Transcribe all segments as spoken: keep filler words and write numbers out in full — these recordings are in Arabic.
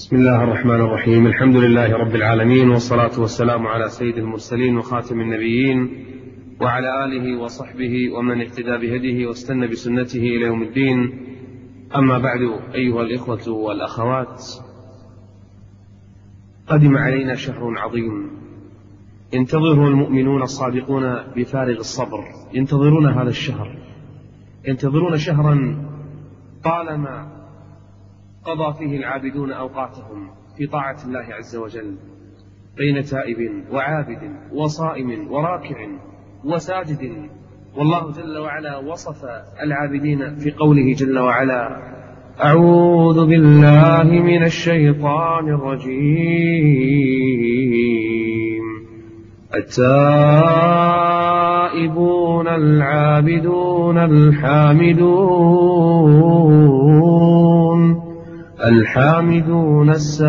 بسم الله الرحمن الرحيم. الحمد لله رب العالمين، والصلاة والسلام على سيد المرسلين وخاتم النبيين وعلى آله وصحبه ومن اهتدى بهديه واستنى بسنته إلى يوم الدين. أما بعد، أيها الإخوة والأخوات، قدم علينا شهر عظيم ينتظره المؤمنون الصادقون بفارغ الصبر. ينتظرون هذا الشهر، ينتظرون شهرا طالما قضى فيه العابدون أوقاتهم في طاعة الله عز وجل بين تائب وعابد وصائم وراكع وساجد. والله جل وعلا وصف العابدين في قوله جل وعلا: أعوذ بالله من الشيطان الرجيم. التائبون العابدون الحامدون الحامدون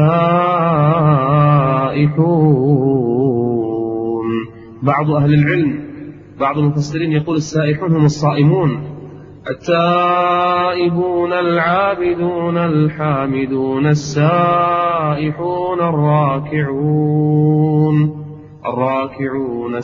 السائحون. بعض أهل العلم، بعض المفسرين يقول السائحون هم الصائمون. التائبون العابدون الحامدون السائحون الراكعون الراكعون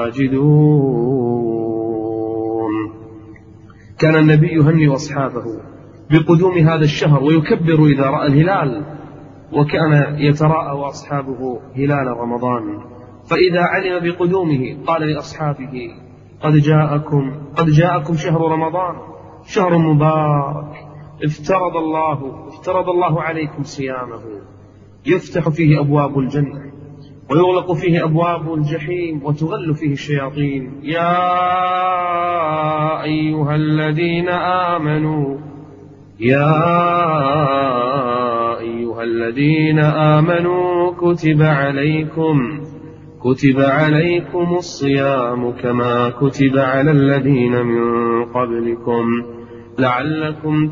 الساجدون. كان النبي يهنئ أصحابه بقدوم هذا الشهر ويكبر إذا رأى الهلال، وكان يتراءى أصحابه هلال رمضان، فإذا علم بقدومه قال لأصحابه: قد جاءكم قد جاءكم شهر رمضان، شهر مبارك افترض الله افترض الله عليكم صيامه، يفتح فيه أبواب الجنة ويغلق فيه أبواب الجحيم وتغل فيه الشياطين. يا أيها الذين آمنوا يا أيها الذين آمنوا كتب عليكم كتب عليكم الصيام كما كتب على الذين من قبلكم لعلكم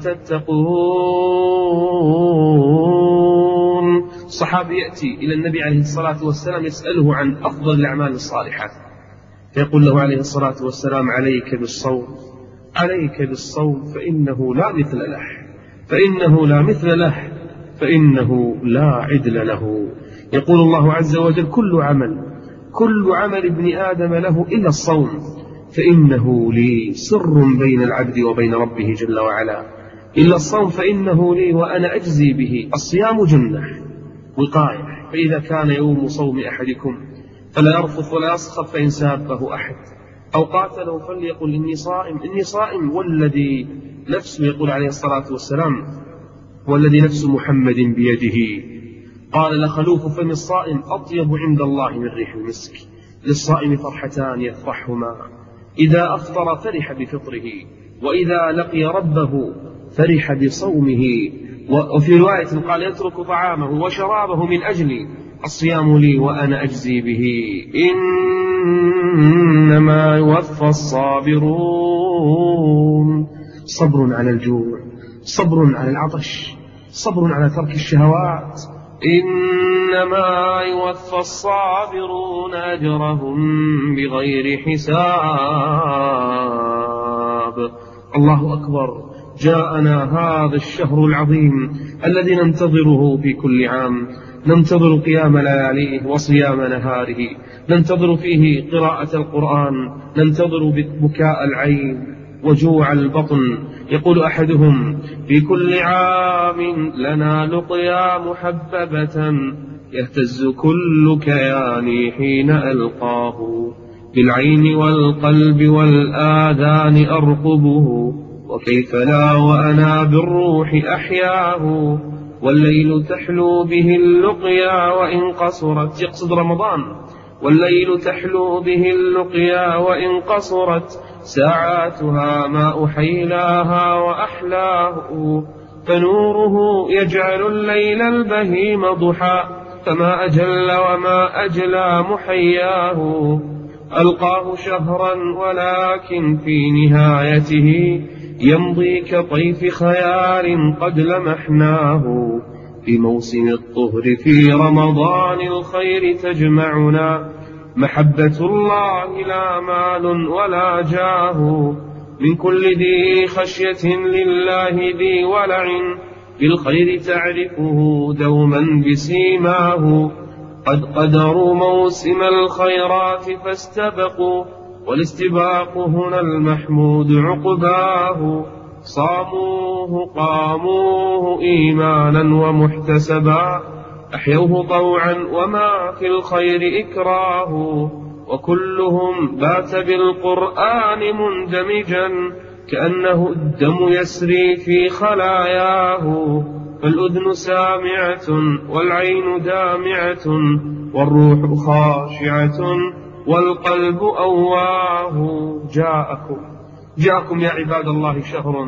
تتقون. الصحابي يأتي إلى النبي عليه الصلاة والسلام يسأله عن أفضل الأعمال الصالحة، فيقول له عليه الصلاة والسلام: عليك بالصوم عليك بالصوم فإنه لا مثل له فإنه لا مثل له فإنه لا عدل له. يقول الله عز وجل: كل عمل كل عمل ابن آدم له إلا الصوم، فإنه لي سر بين العبد وبين ربه جل وعلا. إلا الصوم فإنه لي وأنا أجزي به. الصيام جنة وقاية، فإذا كان يوم صوم أحدكم فلا يرفث ولا يصخب، فإن سابه أحد أو قاتله فليقل إني صائم إني صائم والذي نفسه، يقول عليه الصلاة والسلام: والذي نفس محمد بيده، قال: لخلوف فم الصائم أطيب عند الله من ريح المسك. للصائم فرحتان يفرحهما: إذا أفطر فرح بفطره، وإذا لقي ربه فرح بصومه. وفي رواية قال: يترك طعامه وشرابه من أجلي، الصيام لي وأنا أجزي به. إنما يوفى الصابرون. صبر على الجوع، صبر على العطش، صبر على ترك الشهوات. إنما يوفى الصابرون أجرهم بغير حساب. الله أكبر، جاءنا هذا الشهر العظيم الذي ننتظره في كل عام. ننتظر قيام لياليه وصيام نهاره، ننتظر فيه قراءة القرآن، ننتظر بكاء العين وجوع البطن. يقول أحدهم: في كل عام لنا لقيا محببة، يهتز كل كياني حين ألقاه، بالعين والقلب والآذان أرقبه، وكيف لا وأنا بالروح أحياه، والليل تحلو به اللقيا وإن قصرت. يقصد رمضان: والليل تحلو به اللقيا وإن قصرت، ساعاتها ما أحيلاها وأحلاه، فنوره يجعل الليل البهيم ضحى، فما أجل وما أجلى محياه. ألقاه شهرا ولكن في نهايته يمضي كطيف خيال قد لمحناه، في موسم الطهر في رمضان الخير تجمعنا، محبة الله لا مال ولا جاه، من كل ذي خشية لله ذي ولع، بالخير تعرفه دوما بسيماه. قد قدروا موسم الخيرات فاستبقوا، والاستباق هنا المحمود عقباه. صاموه قاموه إيمانا ومحتسبا، أحيوه طوعا وما في الخير إكراه. وكلهم بات بالقرآن مندمجا، كأنه الدم يسري في خلاياه. فالأذن سامعة والعين دامعة، والروح خاشعة والقلب أواه. جاءكم جاءكم يا عباد الله شهر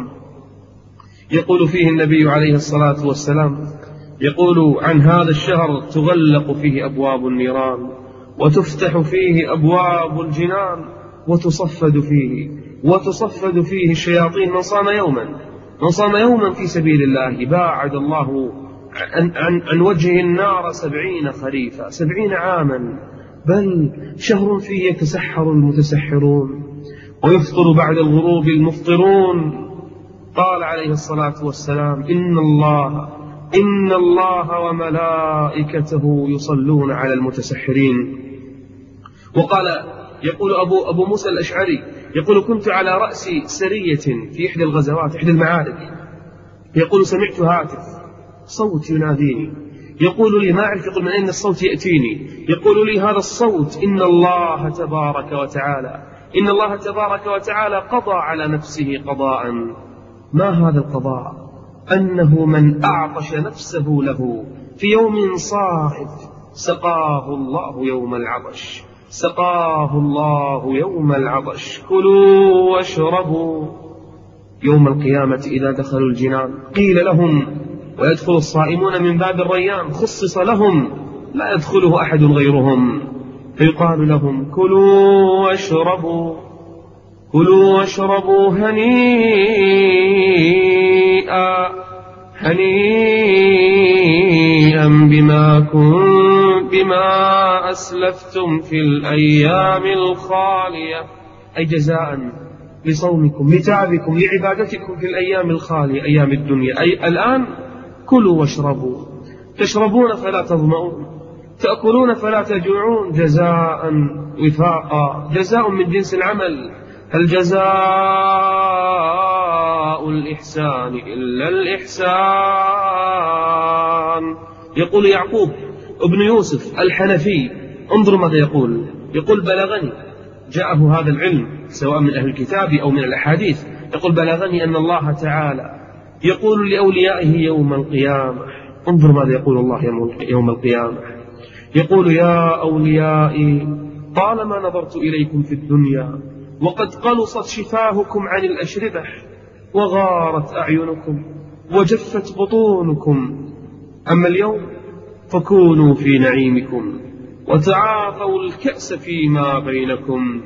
يقول فيه النبي عليه الصلاة والسلام، يقول عن هذا الشهر: تغلق فيه أبواب النيران، وتفتح فيه أبواب الجنان، وتصفد فيه وتصفد فيه الشياطين. من صام يوما من صام يوما في سبيل الله باعد الله عن, عن, عن وجه النار سبعين خريفا، سبعين عاما. بل شهر فيه يتسحر المتسحرون، ويفطر بعد الغروب المفطرون. قال عليه الصلاة والسلام: إن الله إن الله وملائكته يصلون على المتسحرين. وقال يقول أبو, أبو موسى الأشعري يقول: كنت على رأس سرية في إحدى الغزوات، إحدى المعارك، يقول: سمعت هاتف، صوت يناديني، يقول لي ما أعرف يقول من أين الصوت يأتيني، يقول لي هذا الصوت إن الله تبارك وتعالى إن الله تبارك وتعالى قضى على نفسه قضاء. ما هذا القضاء؟ أنه من أعطش نفسه له في يوم صاعد سقاه الله يوم العطش سقاه الله يوم العطش. كلوا واشربوا. يوم القيامة إذا دخلوا الجنان قيل لهم: ويدخل الصائمون من باب الريان، خصص لهم لا يدخله أحد غيرهم، فيقال لهم: كلوا واشربوا كلوا واشربوا هنيئا هنيئا بما كنتم بما أسلفتم في الأيام الخالية، أي جزاء لصومكم، لتعبكم، لعبادتكم في الأيام الخالية، أيام الدنيا. أي الآن كلوا واشربوا، تشربون فلا تظمؤون، تأكلون فلا تجوعون، جزاء وفاقا، جزاء من جنس العمل. هل جزاء الإحسان إلا الإحسان؟ يقول يعقوب ابن يوسف الحنفي، انظروا ماذا يقول يقول: بلغني، جاءه هذا العلم سواء من أهل الكتاب أو من الأحاديث، يقول: بلغني أن الله تعالى يقول لأوليائه يوم القيامة. انظر ماذا يقول الله يوم القيامة، يقول: يا أوليائي طالما نظرت إليكم في الدنيا، وقد قلصت شفاهكم عن الأشربة، وغارت أعينكم، وجفت بطونكم، أما اليوم فكونوا في نعيمكم، وتعاطوا الكأس فيما بينكم.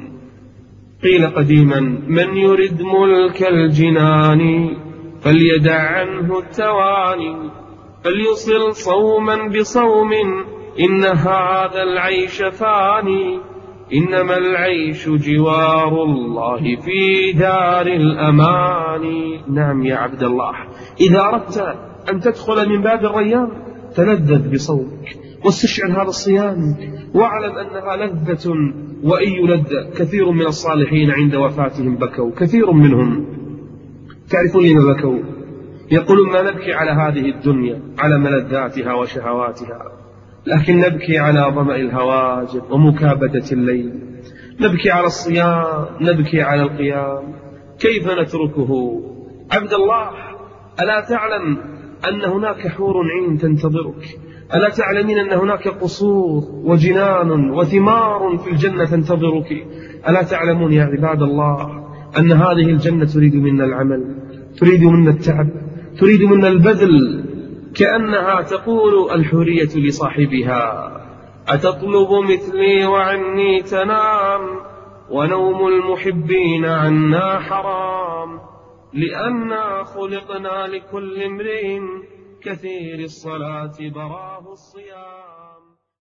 قيل قديما: من يرد ملك الجنان فليدع عنه التواني، فليصل صوما بصوم، إن هذا العيش فاني، إنما العيش جوار الله في دار الأمان. نعم يا عبد الله، إذا أردت أن تدخل من باب الريان تلذذ بصومك واستشعر هذا الصيام، واعلم أنها لذة وأي لذة. كثير من الصالحين عند وفاتهم بكوا، كثير منهم، تعرفون لما بكوا؟ يقولون: ما نبكي على هذه الدنيا على ملذاتها وشهواتها، لكن نبكي على ظمأ الهواجر ومكابدة الليل، نبكي على الصيام، نبكي على القيام، كيف نتركه؟ عبد الله، ألا تعلم أن هناك حور عين تنتظرك؟ ألا تعلمين أن هناك قصور وجنان وثمار في الجنة تنتظرك؟ ألا تعلمون يا عباد الله أن هذه الجنة تريد منا العمل، تريد منا التعب، تريد منا البذل، كأنها تقول الحورية لصاحبها: أتطلب مثلي وعني تنام، ونوم المحبين عنا حرام، لأننا خلقنا لكل امرئ كثير الصلاة براه الصيام.